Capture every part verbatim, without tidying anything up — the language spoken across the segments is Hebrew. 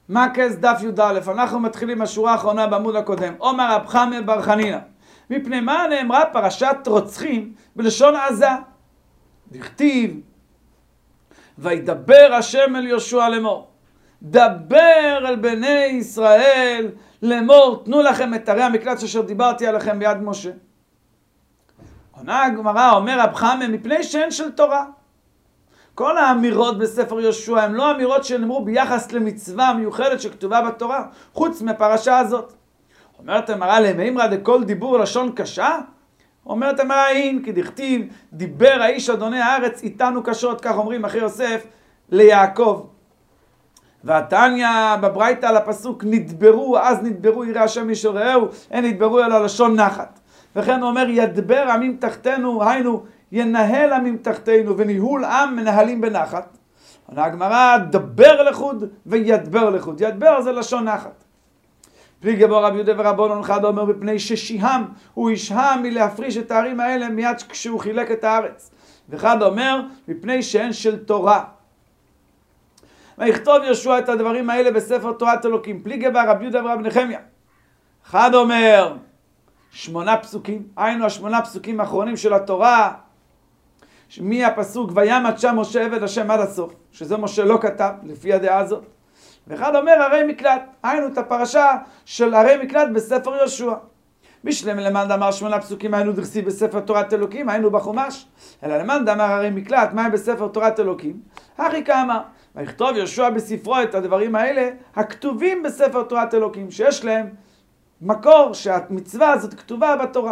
מקס דף י"א, אנחנו מתחילים השורה האחרונה בעמוד הקודם. אומר רב חמא בר חנינא, מפני מה נאמרה פרשת רוצחים בלשון עזה? דכתיב, וידבר השם אל יהושע לאמור, דבר אל בני ישראל לאמור, תנו לכם את ערי המקלט אשר דיברתי עליכם ביד משה. עונה הגמרא, אומר רב חמא, מפני שאין של תורה. כל האמירות בספר יהושע הן לא אמירות שנאמרו ביחס למצווה מיוחדת שכתובה בתורה, חוץ מהפרשה הזאת. אומרת הגמרא, למימרא דכל דיבור לשון קשה? אומרת הגמרא, אין, כי דכתיב, דיבר האיש אדוני הארץ איתנו קשות, כך אומרים אחי יוסף ליעקב. והתניא בברייתא על הפסוק, נדברו, אז נדברו ירא השם ישורהו, אין נדברו אלא לשון נחת. וכן הוא אומר, ידבר עמים תחתנו, היינו, ינהל עמים תחתנו, וניהול עם מנהלים בנחת. עונה הגמרא, דבר לחוד וידבר לחוד. ידבר זה לשון נחת. פליגי בו רבי יהודה ורבנן אחד אומר, בפני ששיהם, הוא ישהם מלהפריש את הערים האלה מיד כשהוא חילק את הארץ. ואחד אומר, מפני שאין של תורה. ויכתוב יהושע את הדברים האלה בספר תורת אלוקים. פליגי בו רבי יהודה ורבי נחמיה. אחד אומר, שמונה פסוקים, היינו השמונה פסוקים האחרונים של התורה, מהפסוק וימת שם משה עבד השם עד הסוף, שזה משה לא כתב לפי הדעה הזאת. ואחד אומר ערי מקלט, היינו את הפרשה של ערי מקלט בספר יהושע. בשלם למאן דאמר שמונה פסוקים היינו דכתיב בספר תורת אלוקים, היינו בחומש, אלא למאן דאמר ערי מקלט, מה הם בספר תורת אלוקים? הכי כאמר, ויכתוב יהושע בספרו את הדברים האלה הכתובים בספר תורת אלוקים, שיש להם מקור שהמצווה הזאת כתובה בתורה.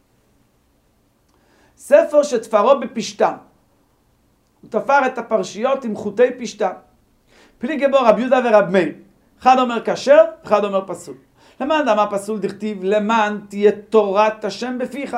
ספר שתפרו בפשתן. הוא תפר את הפרשיות עם חוטי פשתן. פליגי בו רב יהודה ורב מאיר. אחד אומר כשר, אחד אומר פסול. למען דאמר פסול דכתיב, למען תהיה תורת השם בפיך.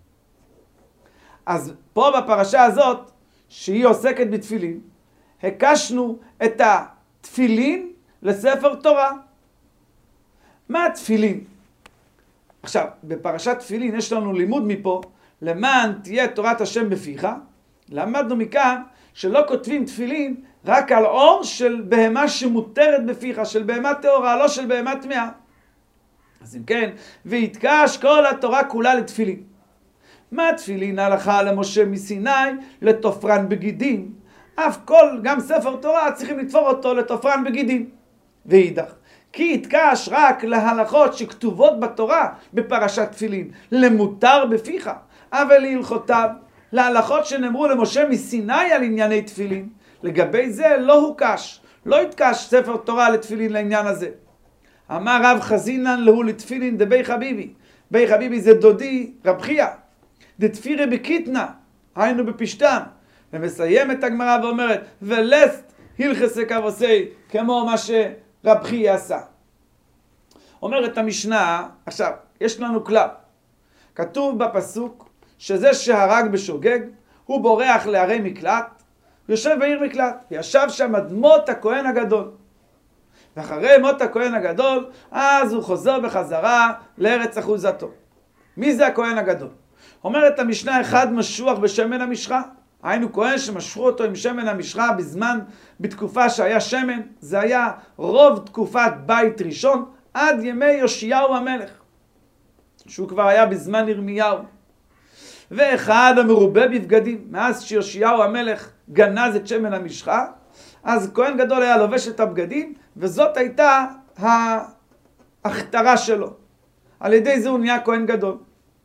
אז פה בפרשה הזאת, שהיא עוסקת בתפילין, הקשנו את התפילין לספר תורה. מה התפילין? עכשיו, בפרשת תפילין יש לנו לימוד מפה, למען תהיה תורת השם בפיך. למדנו מכאן שלא כותבים תפילין רק על אור של בהמה שמותרת בפיך, של בהמה טהורה, לא של בהמה טמאה. אז אם כן, ויתקש כל התורה כולה לתפילין. מה תפילין? הלכה למשה מסיני לתופרן בגידים. אף כל, גם ספר תורה, צריכים לתפור אותו לתופרן בגידים. ואידך, כי יתקש רק להלכות שכתובות בתורה בפרשת תפילין, למותר בפיך, אבל להלכותיו, להלכות שנאמרו למשה מסיני על ענייני תפילין, לגבי זה לא הוקש, לא יתקש ספר תורה לתפילין לעניין הזה. אמר רב חזינן להו לתפילין דבי חביבי, בי חביבי זה דודי רב חייא, דתפירי בקיטנה, היינו בפשתן, ומסיים את הגמרא ואומרת, ולסט הלכסי כבוסי, כמו מה שרב חייא עשה. אומרת המשנה, עכשיו, יש לנו כלל, כתוב בפסוק, שזה שהרג בשוגג, הוא בורח לערי מקלט, יושב בעיר מקלט, ישב שם עד מות הכהן הגדול. ואחרי מות הכהן הגדול, אז הוא חוזר בחזרה לארץ אחוזתו. מי זה הכהן הגדול? אומרת המשנה, אחד משוח בשמן המשחה. היינו כהן שמשחו אותו עם שמן המשחה בזמן, בתקופה שהיה שמן, זה היה רוב תקופת בית ראשון, עד ימי יאשיהו המלך, שהוא כבר היה בזמן ירמיהו. ואחד המרובה בבגדים, מאז שיאשיהו המלך גנז את שמן המשחה, אז כהן גדול היה לובש את הבגדים, וזאת הייתה ההכתרה שלו. על ידי זה הוא נהיה כהן גדול.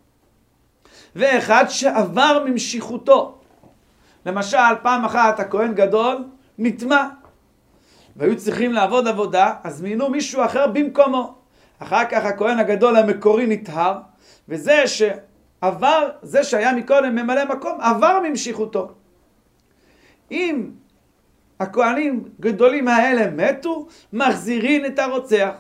ואחד שעבר ממשיכותו. למשל, פעם אחת הכהן גדול נטמע, והיו צריכים לעבוד עבודה, אז מינו מישהו אחר במקומו. אחר כך הכהן הגדול המקורי נטהר, וזה שעבר, זה שהיה מקודם ממלא מקום, עבר ממשיכותו. אם הכהנים גדולים האלה מתו, מחזירים את הרוצח.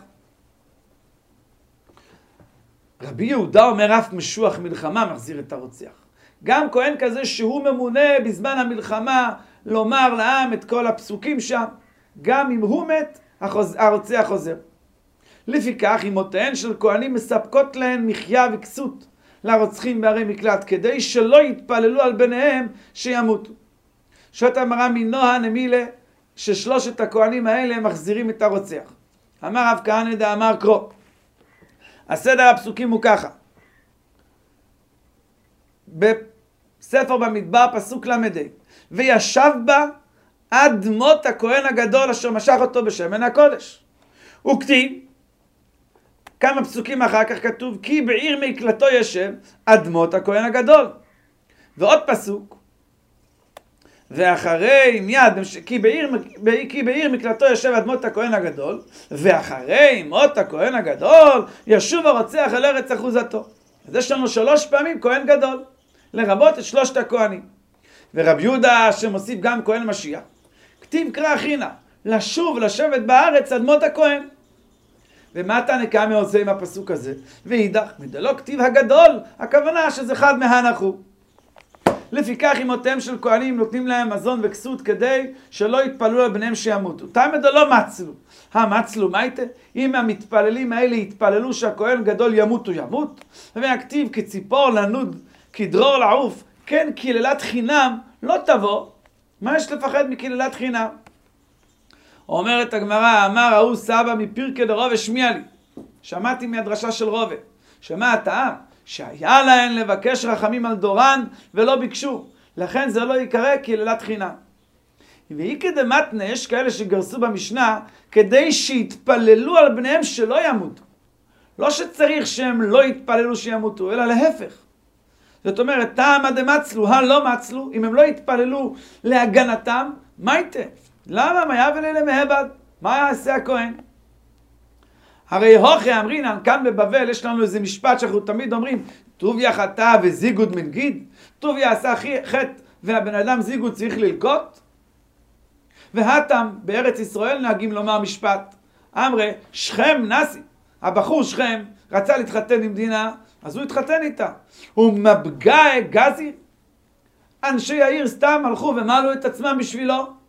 רבי יהודה אומר, אף משוח מלחמה מחזיר את הרוצח. גם כהן כזה שהוא ממונה בזמן המלחמה לומר לעם את כל הפסוקים שם, גם אם הוא מת, הרוצח חוזר. לפיכך, אמותיהן של כהנים מספקות להן מחיה וכסות לרוצחים בערי מקלט, כדי שלא יתפללו על בניהם שימותו. שואלת הגמרא, מנוהה נמילה ששלושת הכהנים האלה מחזירים את הרוצח. אמר רב כהנא דאמר קרוא. הסדר הפסוקים הוא ככה. בספר במדבר פסוק למדי. וישב בה עד מות הכהן הגדול אשר משך אותו בשמן הקודש. הוא כתיב, כמה פסוקים אחר כך כתוב, כי בעיר מקלטו ישב עד מות הכהן הגדול. ועוד פסוק, ואחרי מיד, כי בעיר, כי בעיר מקלטו ישב עד מות הכהן הגדול, ואחרי מות הכהן הגדול ישוב הרוצח אל ארץ אחוזתו. אז יש לנו שלוש פעמים כהן גדול, לרבות את שלושת הכהנים. ורב יהודה שמוסיף גם כהן משיח, כתיב קרא הכינה, לשוב לשבת בארץ עד מות הכהן. ומה תנקה מעושה עם הפסוק הזה? ואידך, מדלו כתיב הגדול, הכוונה שזה חד מהנח הוא. לפיכך אמותיהם של כהנים נותנים להם מזון וכסות כדי שלא יתפללו על בניהם שימותו. תמיד לא מצלו. המצלו, מה הייתה? אם המתפללים האלה יתפללו שהכהן גדול ימות, הוא ימות. והכתיב כציפור לנוד, כדרור לעוף, כן קללת חינם לא תבוא. מה יש לפחד מקללת חינם? אומרת הגמרא, אמר ההוא סבא מפרקי דרובה השמיע לי. שמעתי מהדרשה של רובה. שמה הטעם? שהיה להן לבקש רחמים על דורן ולא ביקשו. לכן זה לא יקרא קללת חינם. והיא כדמתנה, יש כאלה שגרסו במשנה כדי שיתפללו על בניהם שלא ימותו. לא שצריך שהם לא יתפללו שימותו, אלא להפך. זאת אומרת, טעמא דמצלו, הלא מצלו, אם הם לא יתפללו להגנתם, מה ייתן? למה? מה יבוא אליהם מהבד? מה יעשה הכהן? הרי הוכי אמרינן, כאן בבבל יש לנו איזה משפט שאנחנו תמיד אומרים, טוביה חטא וזיגוד מנגיד, טוביה עשה חטא והבן אדם זיגוד צריך ללקוט, והתם בארץ ישראל נהגים לומר משפט, אמרה שכם נסי, הבחור שכם רצה להתחתן עם דינה, אז הוא התחתן איתה, הוא מבגע גזי, אנשי העיר סתם הלכו ומלו את עצמם בשבילו,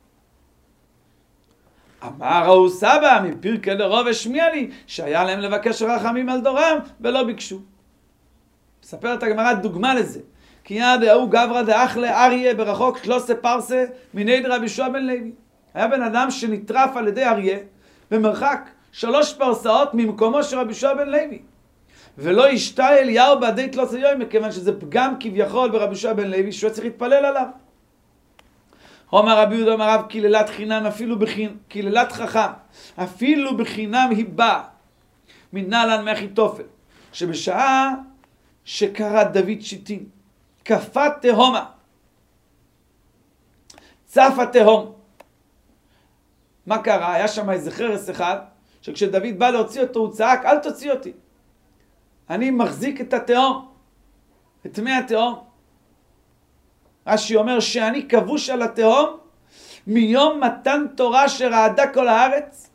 אמר ההוא סבא מפרקי דרובה השמיע לי שהיה להם לבקש רחמים על דורם ולא ביקשו. מספרת הגמרא דוגמה לזה. כי יד ההוא גברא דאחלה אריה ברחוק שלושה פרסה מנד רבי יהושע בן לוי. היה בן אדם שנטרף על ידי אריה במרחק שלוש פרסאות ממקומו של רבי יהושע בן לוי. ולא ישתה אליהו בעדי תלוס היום, מכיוון שזה פגם כביכול ברבי יהושע בן לוי שהוא צריך להתפלל עליו. אומר רבי יהודה אמר רב קללת חינם אפילו בחינם, קללת חכם אפילו בחינם היא באה מנהלן מאחיתופל, שבשעה שקרא דוד שיטין קפא תהומה, צפה תהום. מה קרה? היה שם איזה חרס אחד שכשדוד בא להוציא אותו הוא צעק, אל תוציא אותי, אני מחזיק את התהום, את מי התהום. רש"י אומר שאני כבוש על התהום מיום מתן תורה שרעדה כל הארץ.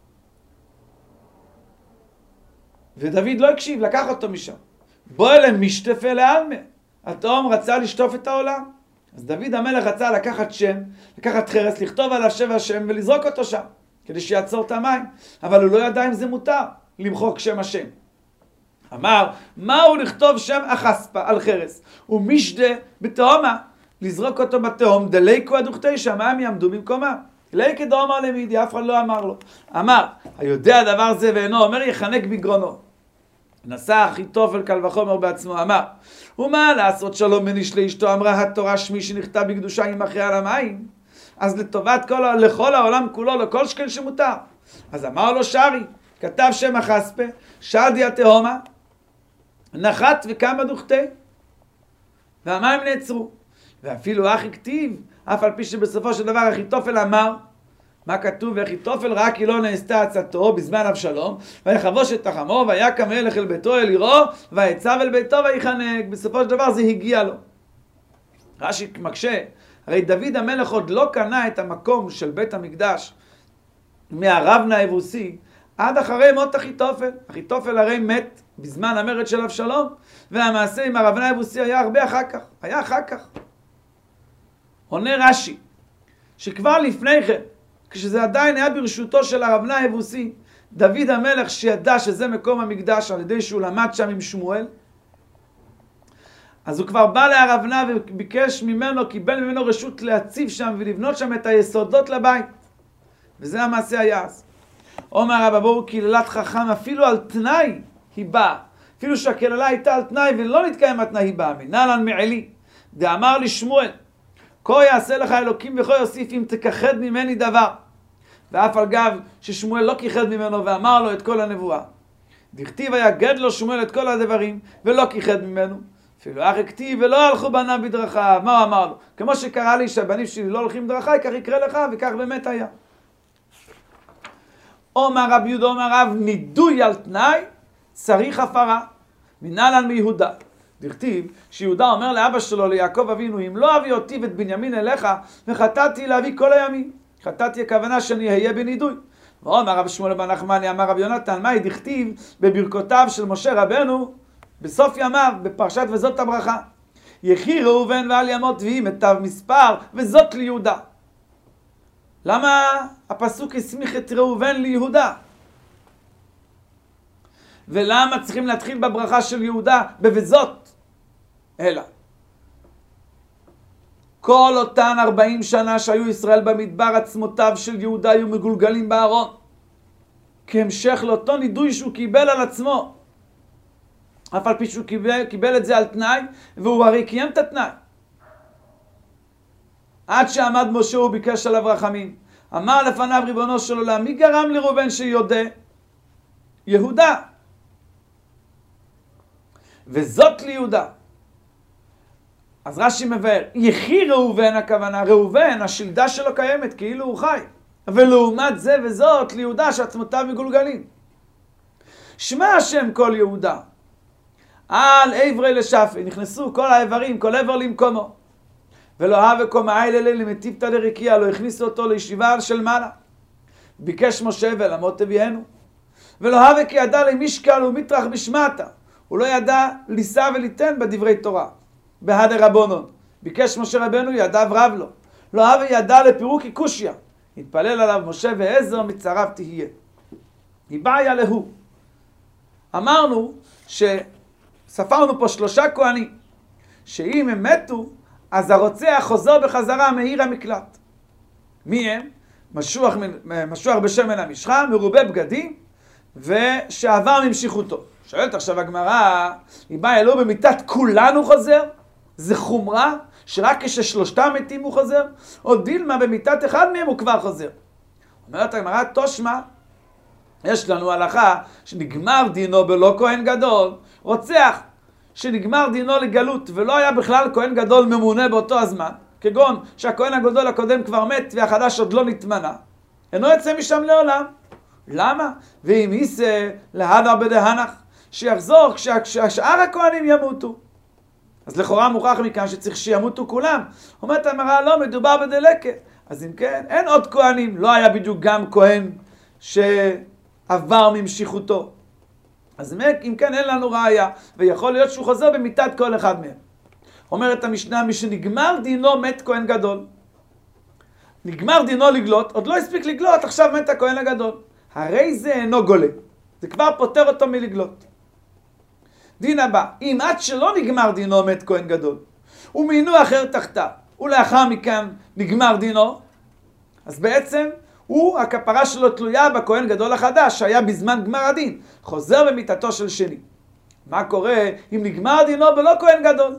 ודוד לא הקשיב, לקח אותו משם. בוא אליהם משתפה לעלמה. התהום רצה לשטוף את העולם. אז דוד המלך רצה לקחת שם, לקחת חרס, לכתוב עליו שם השם ולזרוק אותו שם, כדי שיעצור את המים. אבל הוא לא ידע אם זה מותר, למחוק שם השם. אמר, מהו לכתוב שם החספה על חרס? ומשדה בתהומה, לזרוק אותו בתהום, דליקו הדוכתי שהמים יעמדו במקומה. ליקי דהומה למידי, אף אחד לא אמר לו. אמר, היודע דבר זה ואינו אומר יחנק בגרונו. נשא אחיתופל קל וחומר בעצמו, אמר, ומה לעשות שלום בין איש לאשתו? אמרה התורה שמי שנכתב בקדושה ימחה על המים. אז לטובת כל, לכל העולם כולו, לכל שכן שמותר. אז אמר לו שרי, כתב שם החספה, שדי התהומה, נחת וקם הדוכתי, והמים נעצרו. ואפילו אחי כתיב, אף על פי שבסופו של דבר אחיתופל אמר, מה כתוב? ואחיתופל ראה כי לא נעשתה עצתו בזמן אבשלום, ויחבוש את תחמו, ויקם מלך אל ביתו אל עירו, ויצב אל ביתו ויחנק. בסופו של דבר זה הגיע לו. רש"י מקשה, הרי דוד המלך עוד לא קנה את המקום של בית המקדש מהרבנה היבוסי, עד אחרי מות אחיתופל. אחיתופל הרי מת בזמן המרד של אבשלום, והמעשה עם הרבנה היבוסי היה הרבה אחר כך, היה אחר כך. עונה רש"י, שכבר לפני כן, כשזה עדיין היה ברשותו של הרבנה היבוסי, דוד המלך שידע שזה מקום המקדש על ידי שהוא למד שם עם שמואל, אז הוא כבר בא להרבנה וביקש ממנו, קיבל ממנו רשות להציב שם ולבנות שם את היסודות לבית. וזה המעשה היה אז. אומר רבא בואו קללת חכם אפילו על תנאי היא באה. אפילו שהקללה הייתה על תנאי ולא נתקיים התנאי היא באה. מנהלן מעלי. דאמר לשמואל, כה יעשה לך אלוקים וכה יוסיף אם תכחד ממני דבר. ואף על גב ששמואל לא כיחד ממנו ואמר לו את כל הנבואה. דכתיב ויגד לו שמואל את כל הדברים ולא כיחד ממנו. אפילו אך הכתיב ולא הלכו בניו בדרכיו. מה הוא אמר לו? כמו שקרא לי שהבנים שלי לא הולכים בדרכיי, כך יקרה לך, וכך באמת היה. אומר רבי יהודה אומר רב, נידוי על תנאי צריך הפרה. מנהלן מיהודה. דכתיב שיהודה אומר לאבא שלו ליעקב אבינו, אם לא אביא אותי ואת בנימין אליך, וחטאתי להביא כל הימים. חטאתי הכוונה שאני אהיה בנידוי. ואומר רב שמואל בן נחמני אמר רב יונתן, מהי דכתיב בברכותיו של משה רבנו בסוף ימיו בפרשת וזאת הברכה. יחי ראובן ועל ימות ויהי מיטב מספר וזאת ליהודה. למה הפסוק הסמיך את ראובן ליהודה? ולמה צריכים להתחיל בברכה של יהודה ב"וזאת"? אלא כל אותן ארבעים שנה שהיו ישראל במדבר, עצמותיו של יהודה היו מגולגלים בארון כהמשך לאותו נידוי שהוא קיבל על עצמו, אף על פי שהוא קיבל, קיבל את זה על תנאי, והוא הרי קיים את התנאי. עד שעמד משה הוא ביקש עליו רחמים, אמר לפניו ריבונו של עולם, מי גרם לראובן שיודה? יהודה. וזאת ליהודה. אז רש"י מבאר, יחי ראובן הכוונה, ראובן השלדה שלו קיימת כאילו הוא חי, ולעומת זה וזאת ליהודה שעצמותיו מגולגלים. שמע השם כל יהודה, על עברי לשפי, נכנסו כל האיברים, כל עבר למקומו. ולא הווה קומה איל אלי למטיבתא דרקיע, לא הכניסו אותו לישיבה של מעלה. ביקש משה ולמות תביאנו. ולא הווה כי ידע למשקל ומטרח בשמעתה, הוא לא ידע לישא וליתן בדברי תורה. בהדר רבונון, ביקש משה רבנו ידיו רב לו. לא הווה ידע לפירוק קושיא, התפלל עליו משה ועזר מצריו תהיה. היא בעיה להו. אמרנו שספרנו פה שלושה כהנים, שאם הם מתו, אז הרוצח חוזר בחזרה מעיר המקלט. מי הם? משוח, משוח בשמן המשחה, מרובה בגדים, ושעבר ממשיכותו. שואלת עכשיו הגמרא, אם בא אלוהו במיתת כולנו חוזר? זה חומרה שרק כששלושתם מתים הוא חוזר? או דילמה במיתת אחד מהם הוא כבר חוזר? אומרת הגמרא, תושמע, יש לנו הלכה שנגמר דינו בלא כהן גדול, רוצח שנגמר דינו לגלות ולא היה בכלל כהן גדול ממונה באותו הזמן, כגון שהכהן הגדול הקודם כבר מת והחדש עוד לא נתמנה, אינו יצא משם לעולם. למה? ואם יישא להדר בדהנך, שיחזור כשהשאר הכהנים ימותו. אז לכאורה מוכח מכאן שצריך שימותו כולם. אומרת הגמרא, לא, מדובר בדלקה. אז אם כן, אין עוד כהנים, לא היה בדיוק גם כהן שעבר ממשיכותו. אז אם כן, אין לנו ראיה, ויכול להיות שהוא חוזר במיתת כל אחד מהם. אומרת המשנה, מי שנגמר דינו מת כהן גדול. נגמר דינו לגלות, עוד לא הספיק לגלות, עכשיו מת הכהן הגדול. הרי זה אינו גולה. זה כבר פותר אותו מלגלות. דין הבא, אם עד שלא נגמר דינו מת כהן גדול, ומינו אחר תחתיו, ולאחר מכן נגמר דינו, אז בעצם הוא, הכפרה שלו תלויה בכהן גדול החדש, שהיה בזמן גמר הדין, חוזר במיתתו של שני. מה קורה אם נגמר דינו בלא כהן גדול?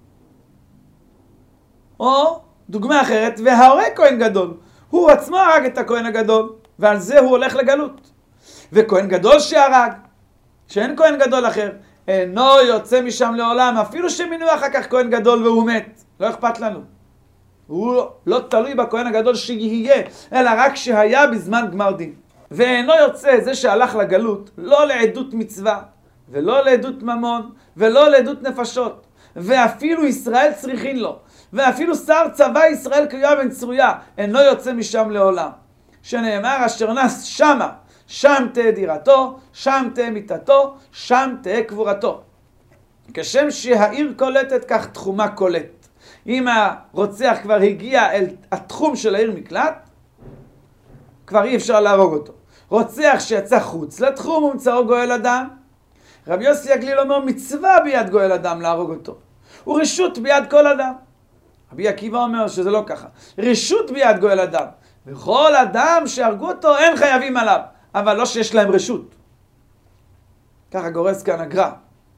או דוגמה אחרת, וההורה כהן גדול, הוא עצמו הרג את הכהן הגדול, ועל זה הוא הולך לגלות. וכהן גדול שהרג, שאין כהן גדול אחר, אינו יוצא משם לעולם, אפילו שמינו אחר כך כהן גדול והוא מת. לא אכפת לנו. הוא לא תלוי בכהן הגדול שיהיה, אלא רק שהיה בזמן גמר דין. ואינו יוצא זה שהלך לגלות, לא לעדות מצווה, ולא לעדות ממון, ולא לעדות נפשות. ואפילו ישראל צריכין לו, ואפילו שר צבא ישראל קריאה בן צרויה, אינו יוצא משם לעולם. שנאמר אשר נס שמה, שם תהיה דירתו, שם תהיה מיתתו, שם תהיה קבורתו. כשם שהעיר קולטת, כך תחומה קולט. אם הרוצח כבר הגיע אל התחום של העיר מקלט, כבר אי אפשר להרוג אותו. רוצח שיצא חוץ לתחום ומצאו גואל אדם, רבי יוסי הגליל אומר מצווה ביד גואל אדם להרוג אותו, ורשות ביד כל אדם. רבי עקיבא אומר שזה לא ככה, רשות ביד גואל אדם, וכל אדם שהרגו אותו אין חייבים עליו, אבל לא שיש להם רשות. ככה גורס כאן הגר"א.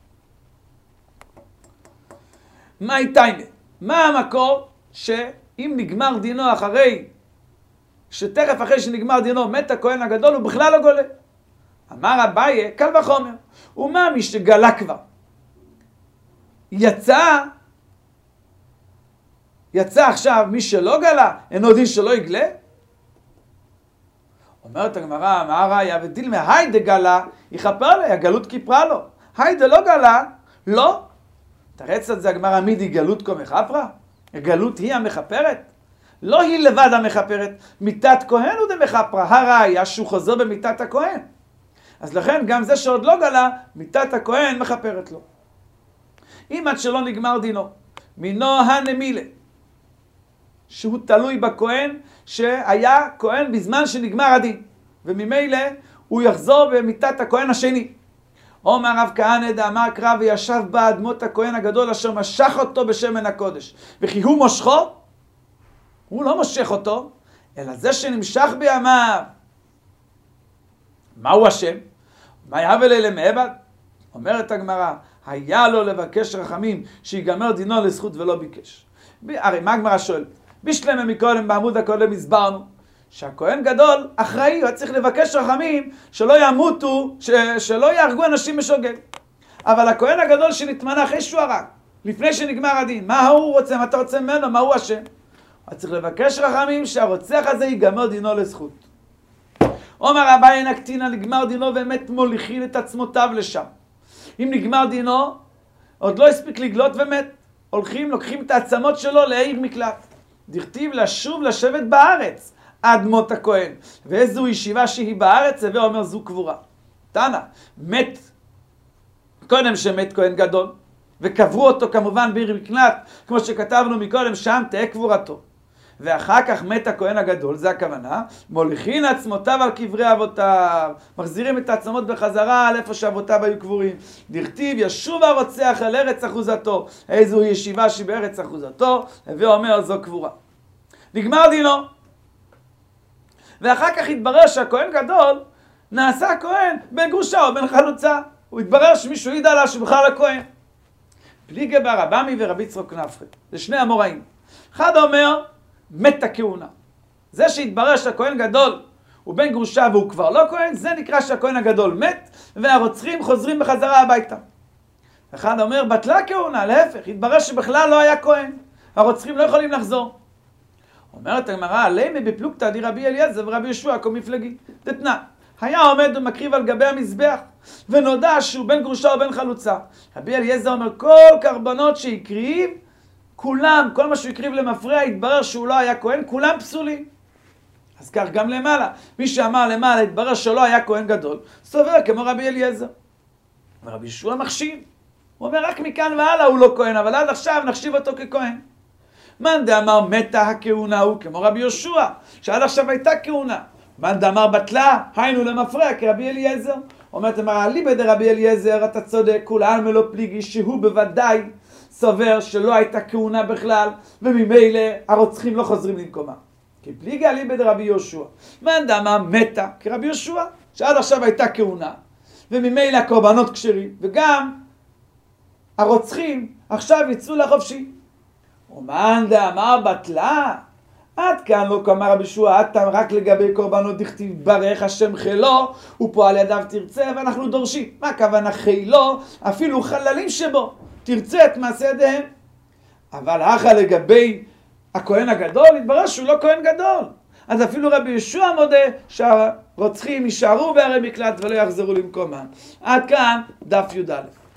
מה איתיימה? מה המקור שאם נגמר דינו אחרי, שתכף אחרי שנגמר דינו מת הכהן הגדול, הוא בכלל לא גולה? אמר אביי, קל וחומר. ומה מי שגלה כבר? יצא, יצא עכשיו מי שלא גלה, אינו דין שלא יגלה? אומרת הגמרא, מה הראיה? ודילמה היידה גלה, יכפר לה, הגלות כיפרה לו. היידה לא גלה, לא. תרץ את זה הגמרא, מידי גלות כה מחפרה? הגלות היא המחפרת? לא היא לבד המחפרת, מיתת כהן הוא דמחפרה, הראיה שהוא חוזר במיתת הכהן. אז לכן גם זה שעוד לא גלה, מיתת הכהן מחפרת לו. אם עד שלא נגמר דינו, מינו הנמילה, שהוא תלוי בכהן שהיה כהן בזמן שנגמר הדין, וממילא הוא יחזור במיתת הכהן השני. אומר רב כהנא דאמר קרא וישב באדמות הכהן הגדול אשר משך אותו בשמן הקודש, וכי הוא מושכו? הוא לא מושך אותו, אלא זה שנמשך בימיו. מהו השם? מה יהווה לי למעבד? אומרת הגמרא, היה לו לבקש רחמים שיגמר דינו לזכות ולא ביקש. הרי מה הגמרא שואלת? בשלמה מקודם בעמוד הקודם הסברנו שהכהן גדול אחראי, הוא צריך לבקש רחמים שלא ימותו, ש... שלא יהרגו אנשים בשוגג. אבל הכהן הגדול שנתמנה אחרי שהוא הרג, לפני שנגמר הדין, מה הוא רוצה? מה אתה רוצה ממנו? מה הוא השם? הוא צריך לבקש רחמים שהרוצח הזה ייגמר דינו לזכות. אומר אביי נקטינה, נגמר דינו באמת מוליכין את עצמותיו לשם. אם נגמר דינו, עוד לא הספיק לגלות ומת. הולכים, לוקחים את העצמות שלו לעיר מקלט. דכתיב לשוב לשבת בארץ עד מות הכהן. ואיזו ישיבה שהיא בארץ, הווה אומר זו קבורה. תנא, מת, קודם שמת כהן גדול, וקברו אותו כמובן בעיר מקלט, כמו שכתבנו מקודם, שם תהיה קבורתו. ואחר כך מת הכהן הגדול, זה הכוונה, מוליכין עצמותיו על קברי אבותיו, מחזירים את העצמות בחזרה על איפה שאבותיו היו קבורים. דכתיב ישוב הרוצח אל ארץ אחוזתו, איזו ישיבה שהיא בארץ אחוזתו, ואומר זו קבורה. נגמר דינו. ואחר כך התברר שהכהן גדול נעשה כהן בן גרושה או בן חלוצה. הוא התברר שמישהו ידע לה שבכלל הכהן. פליגי בר רבמי ורבי יצחק נפחא, זה שני אמוראים. אחד אומר, מת הכהונה. זה שהתברר שהכהן גדול הוא בן גרושה והוא כבר לא כהן, זה נקרא שהכהן הגדול מת, והרוצחים חוזרים בחזרה הביתה. אחד אומר, בטלה כהונה, להפך, התברר שבכלל לא היה כהן. הרוצחים לא יכולים לחזור. אומרת הגמרא, עלימה בפלוגתא דרבי אליעזר ורבי יהושע כמפלגי. דתנא, היה עומד ומקריב על גבי המזבח, ונודע שהוא בן גרושה או בן חלוצה. רבי אליעזר אומר, כל קרבנות שהקריב, כולם, כל מה שהוא הקריב למפרע, התברר שהוא לא היה כהן, כולם פסולים. אז כך גם למעלה. מי שאמר למעלה, התברר שלא היה כהן גדול, סובר כמו רבי אליעזר. ורבי יהושע מחשיב. הוא אומר, רק מכאן והלאה הוא לא כהן, אבל עד עכשיו נחשיב אותו ככהן. מאן דאמר מתה הכהונה הוא כמו רבי יהושע, שעד עכשיו הייתה כהונה. מאן דאמר בטלה, היינו למפרע כרבי אליעזר. אומרת, אמר, אליבא דרבי אליעזר, אתה צודק, כולן מלא פליגי, שהוא בוודאי סובר שלא הייתה כהונה בכלל, וממילא הרוצחים לא חוזרים למקומה. כי פליגי אליבא דרבי יהושע. מאן דאמר מתה כרבי יהושע, שעד עכשיו הייתה כהונה, וממילא הקורבנות כשרים, וגם הרוצחים עכשיו יצאו לחופשי. ומאן דאמר בטלה, עד כאן לא כאמר רבי יהושע, עד רק לגבי קורבנות דכתיב ברך השם חילו ופועל ידיו תרצה, ואנחנו דורשים. מה הכוונה חילו? אפילו חללים שבו תרצה את מעשה ידיהם. אבל אחר לגבי הכהן הגדול, התברר שהוא לא כהן גדול. אז אפילו רבי יהושע מודה שהרוצחים יישארו בערי מקלט ולא יחזרו למקומם. עד כאן דף י"א.